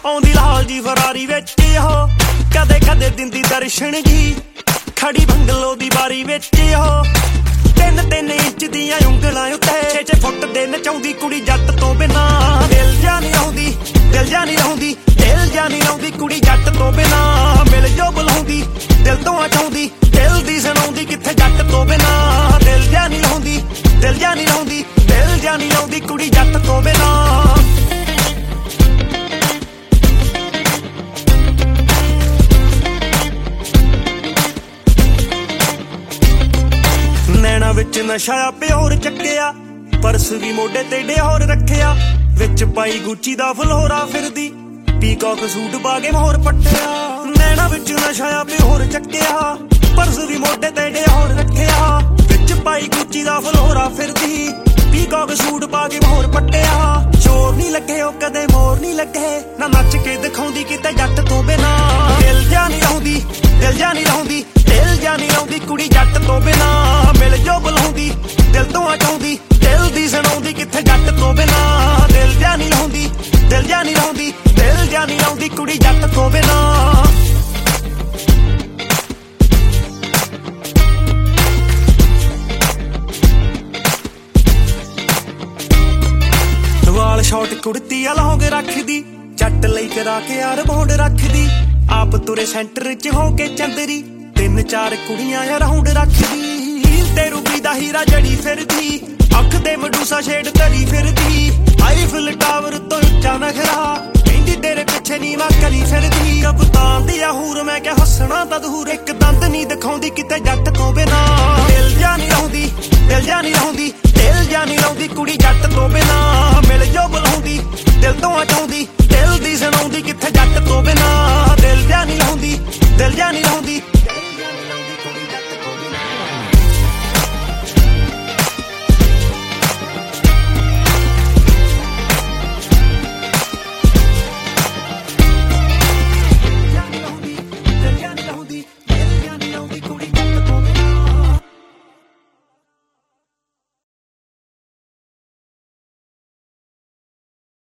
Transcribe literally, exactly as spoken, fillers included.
ਆਉਂਦੀ ਲਾਲ ਜੀ ਫਰਾਰੀ ਵਿੱਚ ਉਹ ਕਦੇ ਕਦੇ ਦਿੰਦੀ ਦਰਸ਼ਨ ਜੀ ਖੜੀ ਬੰਗਲੋ ਦੀ ਬਾਰੀ ਵਿੱਚ ਉਹ ਤਿੰਨ ਤਿੰਨ ਇੰਚ ਦੀਆਂ ਉਂਗਲਾਂ ਉੱਤੇ ਛੇ ਛੇ ਫੁੱਟ ਦੇ ਨਚਾਉਂਦੀ ਕੁੜੀ ਜੱਟ ਤੋਂ ਬਿਨਾ ਦਿਲ ਜਾ ਨਹੀਂ ਆਉਂਦੀ ਦਿਲ ਜਾ ਨਹੀਂ ਆਉਂਦੀ ਦਿਲ ਜਾ ਨਹੀਂ ਆਉਂਦੀ ਕੁੜੀ ਜੱਟ ਤੋਂ ਬਿਨਾ ਮਿਲ ਜੋ ਬੁਲਾਉਂਦੀ ਦਿਲ ਤੋਂ ਆਉਂਦੀ ਦਿਲ ਦੀ ਸੁਣਾਉਂਦੀ ਕਿੱਥੇ ਜੱਟ ਤੋਂ ਬਿਨਾ ਦਿਲ ਜਾ ਨਹੀਂ ਆਉਂਦੀ ਦਿਲ ਜਾ ਨਹੀਂ ਆਉਂਦੀ ਦਿਲ ਜਾ ਨਹੀਂ ਆਉਂਦੀ ਕੁੜੀ ਜੱਟ ਤੋਂ ਬਿਨਾ ਨੈਣਾ ਵਿੱਚ ਨਸ਼ਾ ਪਿਓਰ ਚੱਕਿਆ ਪਰਸ ਵੀ ਮੋਢੇ ਤੇ ਡਿਹੋਰ ਰੱਖਿਆ ਵਿੱਚ ਪਾਈ ਗੁੱਚੀ ਦਾ ਫਲੋਰਾ ਫਿਰਦੀ ਪੀਕੌਕ ਸੂਟ ਪਾ ਕੇ ਮੋਹਰ ਪੱਟਿਆ ਨੈਣਾ ਵਿੱਚ ਨਸ਼ਾ ਪਿਓਰ ਚੱਕਿਆ ਪਰਸ ਵੀ ਮੋਢੇ ਤੇ ਡਿਹੋਰ ਰੱਖਿਆ ਵਿੱਚ ਪਾਈ ਗੁੱਚੀ ਦਾ ਫਲੋਰਾ ਫਿਰਦੀ ਪੀਕੌਕ ਸੂਟ ਪਾ ਕੇ ਮੋਹਰ ਪੱਟਿਆ ਚੋਰ ਨਹੀਂ ਲੱਗੇ ਉਹ ਕਦੇ ਮੋਰ ਨਹੀਂ ਲੱਗੇ ਨਾ ਨੱਚ ਕੇ ਦਿਖਾਉਂਦੀ ਕਿਤੇ ਜੱਟ ਤੋਂ ਬਿਨਾ ਦਿਲ ਜਾ ਨਹੀਂ ਆਉਂਦੀ ਦਿਲ ਜਾ ਨਹੀਂ ਆਉਂਦੀ ਦਿਲ ਜਾ ਨਹੀਂ ਆਉਂਦੀ ਕੁੜੀ ਜੱਟ ਤੋਂ ਬਿਨਾ ਮਿਲ ਜੋ ਬੁਲਾਉਂਦੀ ਦਿਲ ਤੋਂ ਆਉਂਦੀ ਦਿਲ ਦੀ ਸੁਣਾਉਂਦੀ ਕਿੱਥੇ ਜੱਟ ਤੋਂ ਬਿਨਾ ਦਿਲ ਜਾ ਨਹੀਂ ਆਉਂਦੀ ਦਿਲ ਜਾ ਨਹੀਂ ਆਉਂਦੀ ਦਿਲ ਜਾ ਨਹੀਂ ਆਉਂਦੀ ਕੁੜੀ ਜੱਟ ਤੋਂ ਬਿਨਾ ਵਾਲ ਸ਼ਾਰਟ ਕੁੜਤੀ ਆ ਲੌਂਗ ਰੱਖਦੀ ਜੱਟ ਲਈ ਕਰਾ ਕੇ ਯਾਰ ਬੌਂਡ ਰੱਖਦੀ ਆਪ ਤੁਰੇ ਸੈਂਟਰ ਚ ਹੋ ਕੇ ਚੰਦਰੀ ਤਿੰਨ ਚਾਰ ਕੁੜੀਆਂ ਆ ਰਾਉਂਡ ਰੱਖਦੀ ਤੇ ਰੂਬੀ ਦਾ ਹੀਰਾ ਜੜੀ ਫਿਰਦੀ ਅੱਖ ਦੇ ਮਡੂਸਾ ਸ਼ੇਡ ਧਰੀ ਫਿਰਦੀ ਆਈਫਿਲ ਟਾਵਰ ਤੋਂ ਉੱਚਾ ਨਖਰਾ ਕਹਿੰਦੀ ਤੇਰੇ ਪਿੱਛੇ ਨੀ ਮੈਂ ਕਲੀ ਫਿਰਦੀ ਕਪਤਾਨ ਦੀ ਹੂਰ ਮੈਂ ਕਿਹਾ ਹੱਸਣਾ ਤਾਂ ਦੂਰ ਇੱਕ ਦੰਦ ਨਹੀਂ ਦਿਖਾਉਂਦੀ ਕਿਤੇ ਜੱਟ ਤੋਂ ਬਿਨਾ ਦਿਲ ਜਾ ਨਹੀਂ ਆਉਂਦੀ ਦਿਲ ਜਾ ਨਹੀਂ ਆਉਂਦੀ ਦਿਲ ਜਾ ਨਹੀਂ ਆਉਂਦੀ ਕੁੜੀ ਜੱਟ ਤੋਂ ਬਿਨਾ ਮਿਲ ਜੋ ਬੁਲਾਉਂਦੀ ਦਿਲ ਤੋਂ ਆਉਂਦੀ ਦਿਲ ਦੀ ਸੁਣਾਉਂਦੀ ਕਿੱਥੇ ਜੱਟ ਤੋਂ ਬਿਨਾ ਦਿਲ ਜਾ ਨਹੀਂ ਆਉਂਦੀ ਦਿਲ ਜਾ ਨਹੀਂ ਆਉਂਦੀ